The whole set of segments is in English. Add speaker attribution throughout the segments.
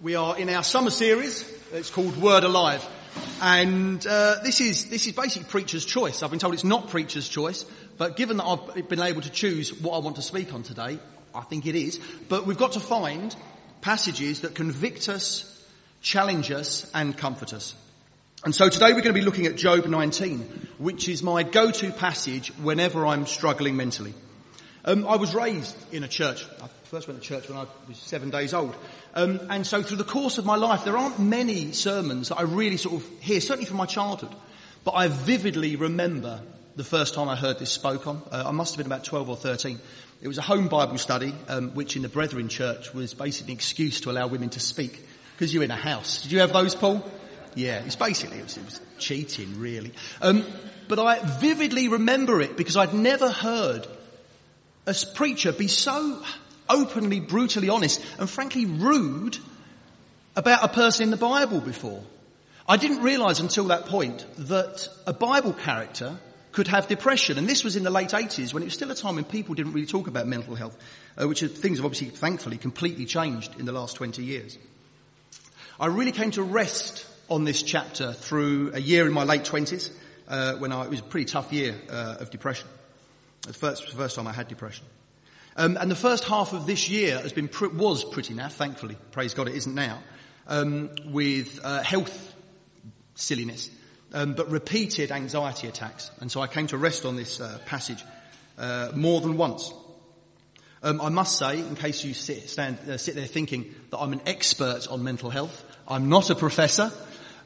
Speaker 1: We are in our summer series. It's called Word Alive. And this is basically Preacher's Choice. I've been told it's not Preacher's Choice, but given that I've been able to choose what I want to speak on today, I think it is. But we've got to find passages that convict us, challenge us, and comfort us. And so today we're going to be looking at Job 19, which is my go-to passage whenever I'm struggling mentally. I was raised in a church. I first went to church when I was 7 days old. And so through the course of my life, there aren't many sermons that I really sort of hear, certainly from my childhood. But I vividly remember the first time I heard this spoke on. I must have been about 12 or 13. It was a home Bible study, which in the Brethren Church was basically an excuse to allow women to speak. Because you're in a house. Did you have those, Paul? Yeah, it was cheating, really. But I vividly remember it because I'd never heard a preacher be so openly, brutally honest and frankly rude about a person in the Bible before. I didn't realise until that point that a Bible character could have depression. And this was in the late 80s when it was still a time when people didn't really talk about mental health, things have obviously, thankfully, completely changed in the last 20 years. I really came to rest on this chapter through a year in my late 20s it was a pretty tough year of depression. The first time I had depression. And the first half of this year was pretty naff, thankfully. Praise God it isn't now. With health silliness, but repeated anxiety attacks. And so I came to rest on this passage more than once. I must say, in case you sit there thinking that I'm an expert on mental health, I'm not a professor.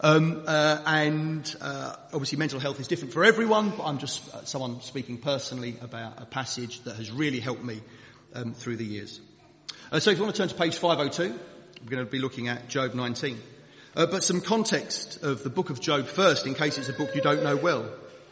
Speaker 1: Obviously mental health is different for everyone, but I'm just someone speaking personally about a passage that has really helped me through the years. So if you want to turn to page 502, we're going to be looking at Job 19. But some context of the book of Job first, in case it's a book you don't know well.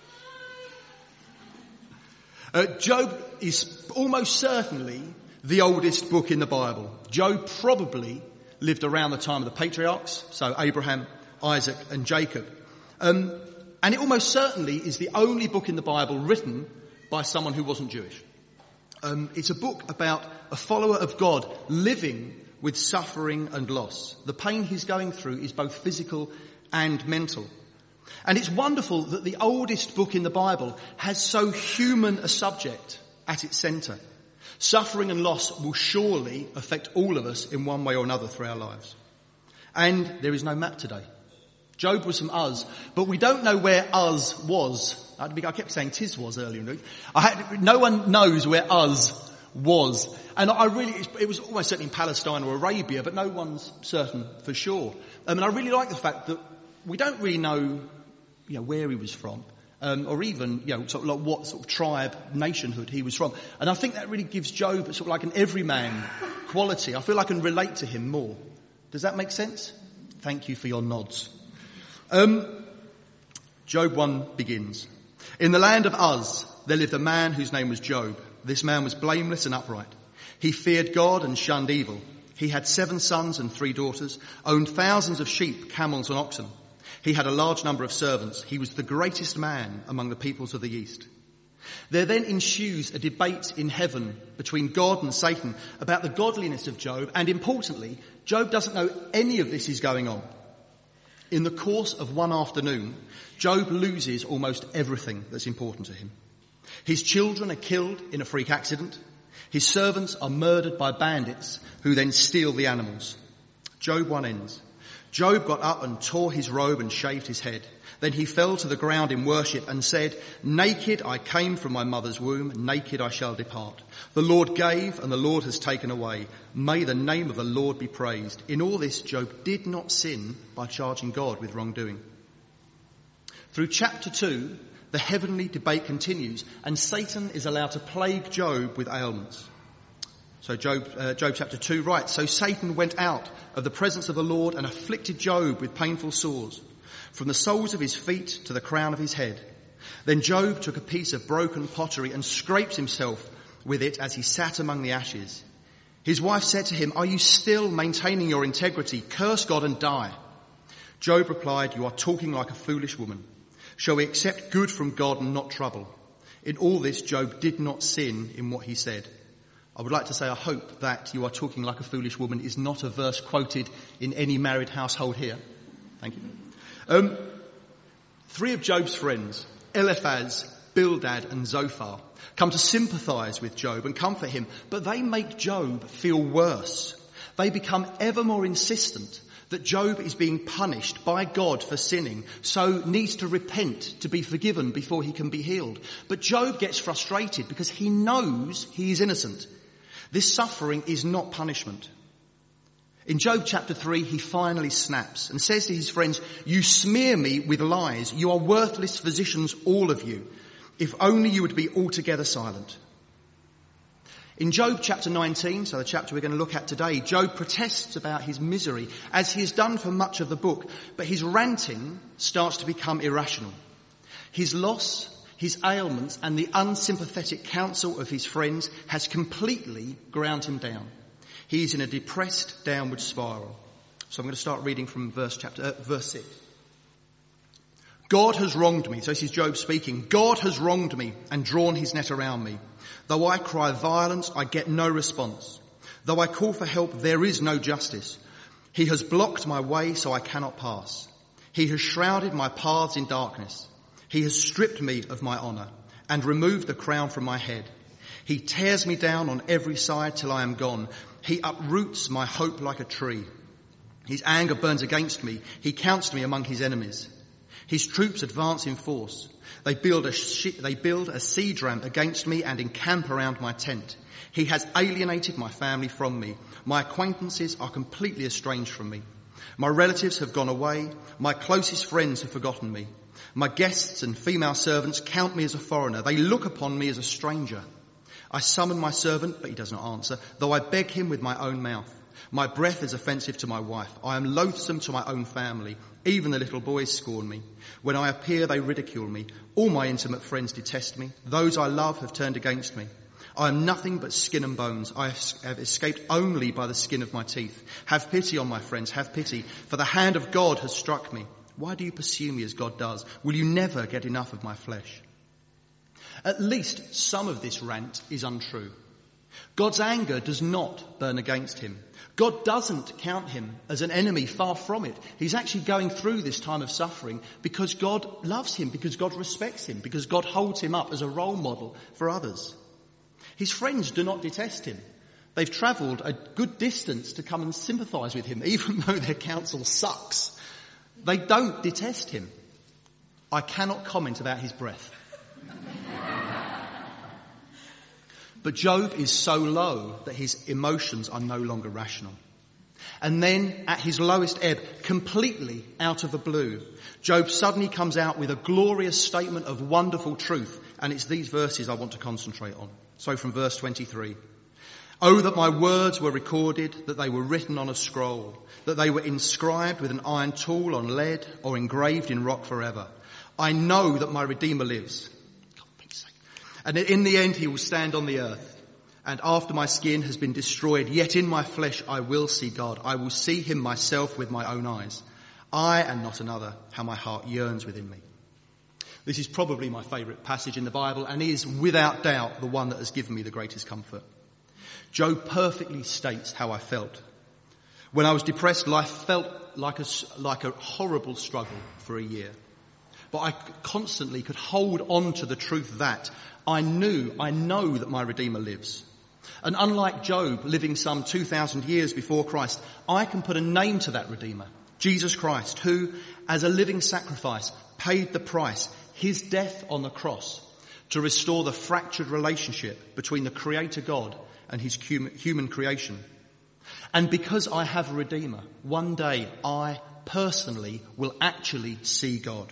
Speaker 1: Job is almost certainly the oldest book in the Bible. Job probably lived around the time of the patriarchs, so Abraham, Isaac and Jacob. And it almost certainly is the only book in the Bible written by someone who wasn't Jewish. It's a book about a follower of God living with suffering and loss. The pain he's going through is both physical and mental. And it's wonderful that the oldest book in the Bible has so human a subject at its centre. Suffering and loss will surely affect all of us in one way or another through our lives. And there is no map today. Job was from Uz, but we don't know where Uz was. I kept saying Tiz was earlier in the week. No one knows where Uz was. And it was almost certainly in Palestine or Arabia, but no one's certain for sure. And I really like the fact that we don't really know, where he was from, or even, sort of like what sort of tribe, nationhood he was from. And I think that really gives Job sort of like an everyman quality. I feel I can relate to him more. Does that make sense? Thank you for your nods. Job 1 begins. In the land of Uz, there lived a man whose name was Job. This man was blameless and upright. He feared God and shunned evil. He had 7 sons and 3 daughters, owned thousands of sheep, camels and oxen. He had a large number of servants. He was the greatest man among the peoples of the East. There then ensues a debate in heaven between God and Satan about the godliness of Job, and importantly, Job doesn't know any of this is going on. In the course of one afternoon, Job loses almost everything that's important to him. His children are killed in a freak accident. His servants are murdered by bandits who then steal the animals. Job 1 ends. Job got up and tore his robe and shaved his head. Then he fell to the ground in worship and said, "Naked I came from my mother's womb, naked I shall depart. The Lord gave and the Lord has taken away. May the name of the Lord be praised." In all this, Job did not sin by charging God with wrongdoing. Through chapter 2, the heavenly debate continues and Satan is allowed to plague Job with ailments. So Job chapter 2 writes, "So Satan went out of the presence of the Lord and afflicted Job with painful sores, from the soles of his feet to the crown of his head. Then Job took a piece of broken pottery and scraped himself with it as he sat among the ashes. His wife said to him, 'Are you still maintaining your integrity? Curse God and die.' Job replied, 'You are talking like a foolish woman. Shall we accept good from God and not trouble?' In all this, Job did not sin in what he said. I would like to say I hope that you are talking like a foolish woman is not a verse quoted in any married household here. Thank you. 3 of Job's friends, Eliphaz, Bildad and Zophar, come to sympathise with Job and comfort him, but they make Job feel worse. They become ever more insistent that Job is being punished by God for sinning, so needs to repent to be forgiven before he can be healed. But Job gets frustrated because he knows he is innocent. This suffering is not punishment. In Job chapter 3, he finally snaps and says to his friends, "You smear me with lies. You are worthless physicians, all of you. If only you would be altogether silent." In Job chapter 19, so the chapter we're going to look at today, Job protests about his misery, as he has done for much of the book, but his ranting starts to become irrational. His loss, his ailments, and the unsympathetic counsel of his friends has completely ground him down. He is in a depressed downward spiral. So I'm going to start reading from verse 6. God has wronged me. So this is Job speaking. God has wronged me and drawn his net around me. Though I cry violence, I get no response. Though I call for help, there is no justice. He has blocked my way so I cannot pass. He has shrouded my paths in darkness. He has stripped me of my honour and removed the crown from my head. He tears me down on every side till I am gone. He uproots my hope like a tree. His anger burns against me. He counts me among his enemies. His troops advance in force. They build a siege ramp against me and encamp around my tent. He has alienated my family from me. My acquaintances are completely estranged from me. My relatives have gone away. My closest friends have forgotten me. My guests and female servants count me as a foreigner. They look upon me as a stranger. I summon my servant, but he does not answer, though I beg him with my own mouth. My breath is offensive to my wife. I am loathsome to my own family. Even the little boys scorn me. When I appear, they ridicule me. All my intimate friends detest me. Those I love have turned against me. I am nothing but skin and bones. I have escaped only by the skin of my teeth. Have pity on my friends, have pity, for the hand of God has struck me. Why do you pursue me as God does? Will you never get enough of my flesh? At least some of this rant is untrue. God's anger does not burn against him. God doesn't count him as an enemy, far from it. He's actually going through this time of suffering because God loves him, because God respects him, because God holds him up as a role model for others. His friends do not detest him. They've travelled a good distance to come and sympathise with him, even though their counsel sucks. They don't detest him. I cannot comment about his breath. But Job is so low that his emotions are no longer rational. And then, at his lowest ebb, completely out of the blue, Job suddenly comes out with a glorious statement of wonderful truth. And it's these verses I want to concentrate on. So from verse 23. Oh, that my words were recorded, that they were written on a scroll, that they were inscribed with an iron tool on lead or engraved in rock forever. I know that my Redeemer lives. And in the end he will stand on the earth. And after my skin has been destroyed, yet in my flesh I will see God. I will see him myself with my own eyes. I and not another, how my heart yearns within me. This is probably my favourite passage in the Bible and is without doubt the one that has given me the greatest comfort. Job perfectly states how I felt. When I was depressed, life felt like a horrible struggle for a year. But I constantly could hold on to the truth that I know that my Redeemer lives. And unlike Job, living some 2,000 years before Christ, I can put a name to that Redeemer, Jesus Christ, who, as a living sacrifice, paid the price, his death on the cross, to restore the fractured relationship between the Creator God and his human creation. And because I have a Redeemer, one day I personally will actually see God.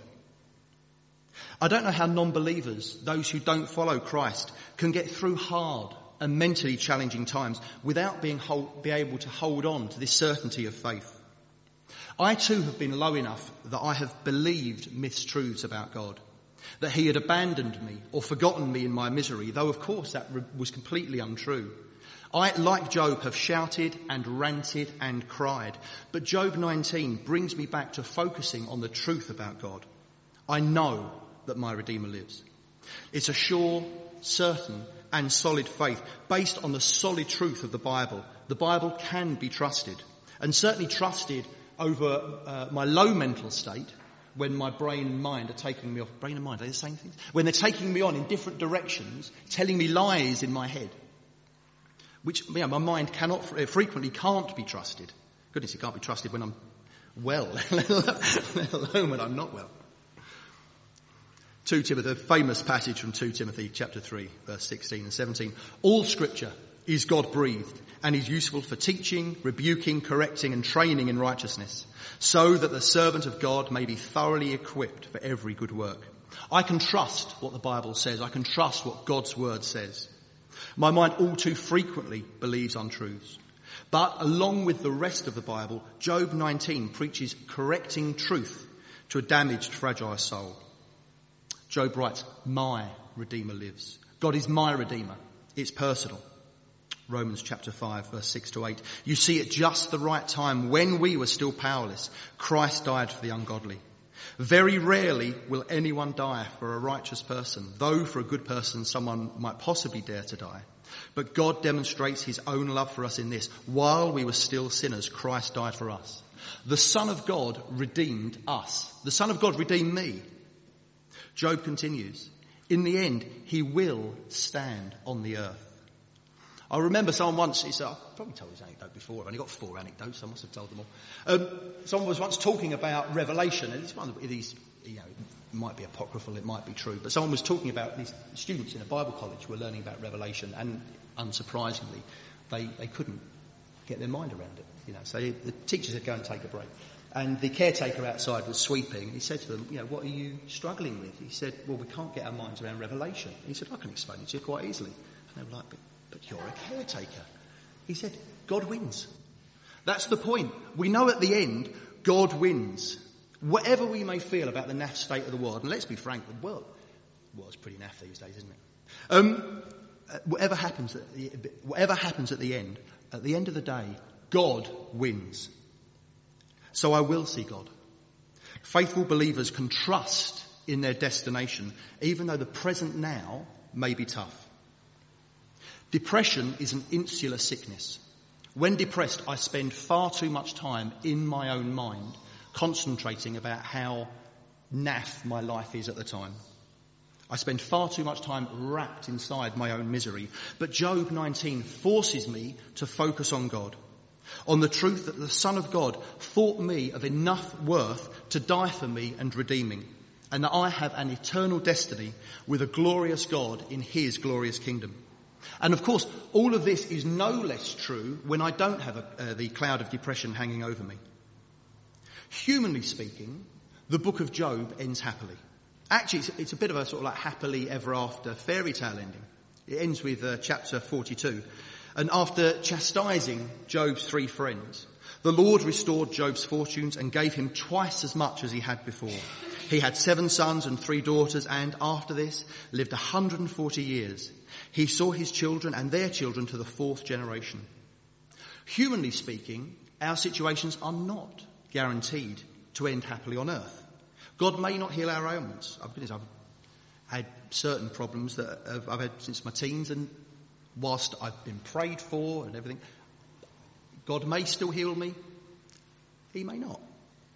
Speaker 1: I don't know how non-believers, those who don't follow Christ, can get through hard and mentally challenging times without be able to hold on to this certainty of faith. I too have been low enough that I have believed mistruths about God, that he had abandoned me or forgotten me in my misery, though of course that was completely untrue. I, like Job, have shouted and ranted and cried, but Job 19 brings me back to focusing on the truth about God. I know that my Redeemer lives. It's a sure, certain and solid faith based on the solid truth of the Bible can be trusted, and certainly trusted over my low mental state when my brain and mind are taking me off. Brain and mind, are they the same things? When they're taking me on in different directions, telling me lies in my head, which my mind frequently can't be trusted. Goodness, it can't be trusted when I'm well, let alone when I'm not well. 2 Timothy, the famous passage from 2 Timothy chapter 3, verse 16 and 17. All scripture is God-breathed and is useful for teaching, rebuking, correcting and training in righteousness, so that the servant of God may be thoroughly equipped for every good work. I can trust what the Bible says. I can trust what God's word says. My mind all too frequently believes untruths. But along with the rest of the Bible, Job 19 preaches correcting truth to a damaged, fragile soul. Job writes, my Redeemer lives. God is my Redeemer. It's personal. Romans chapter 5, verse 6 to 8. You see, at just the right time, when we were still powerless, Christ died for the ungodly. Very rarely will anyone die for a righteous person, though for a good person someone might possibly dare to die. But God demonstrates his own love for us in this: while we were still sinners, Christ died for us. The Son of God redeemed us. The Son of God redeemed me. Job continues, in the end, he will stand on the earth. I remember someone once, I've probably told this anecdote before, I've only got 4 anecdotes, I must have told them all. Someone was once talking about Revelation, and it's one of these, it might be apocryphal, it might be true, but someone was talking about these students in a Bible college who were learning about Revelation, and unsurprisingly, they couldn't get their mind around it. So the teacher said, go and take a break. And the caretaker outside was sweeping. He said to them, what are you struggling with? He said, well, we can't get our minds around Revelation. He said, I can explain it to you quite easily. And they were like, but you're a caretaker. He said, God wins. That's the point. We know at the end, God wins. Whatever we may feel about the naff state of the world, and let's be frank, the world's pretty naff these days, isn't it? Whatever happens at the end of the day, God wins. So I will see God. Faithful believers can trust in their destination, even though the present now may be tough. Depression is an insular sickness. When depressed, I spend far too much time in my own mind, concentrating about how naff my life is at the time. I spend far too much time wrapped inside my own misery. But Job 19 forces me to focus on God, on the truth that the Son of God thought me of enough worth to die for me and redeem me, and that I have an eternal destiny with a glorious God in his glorious kingdom. And of course, all of this is no less true when I don't have the cloud of depression hanging over me. Humanly speaking, the book of Job ends happily. Actually, it's a bit of a sort of like happily ever after fairy tale ending. It ends with chapter 42. And after chastising Job's 3 friends, the Lord restored Job's fortunes and gave him twice as much as he had before. He had 7 sons and 3 daughters, and after this lived 140 years. He saw his children and their children to the 4th generation. Humanly speaking, our situations are not guaranteed to end happily on earth. God may not heal our ailments. I've had certain problems that I've had since my teens, and whilst I've been prayed for and everything, God may still heal me. He may not.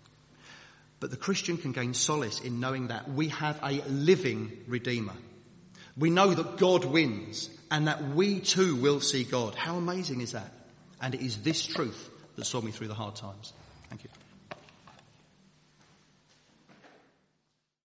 Speaker 1: But the Christian can gain solace in knowing that we have a living Redeemer. We know that God wins and that we too will see God. How amazing is that? And it is this truth that saw me through the hard times. Thank you.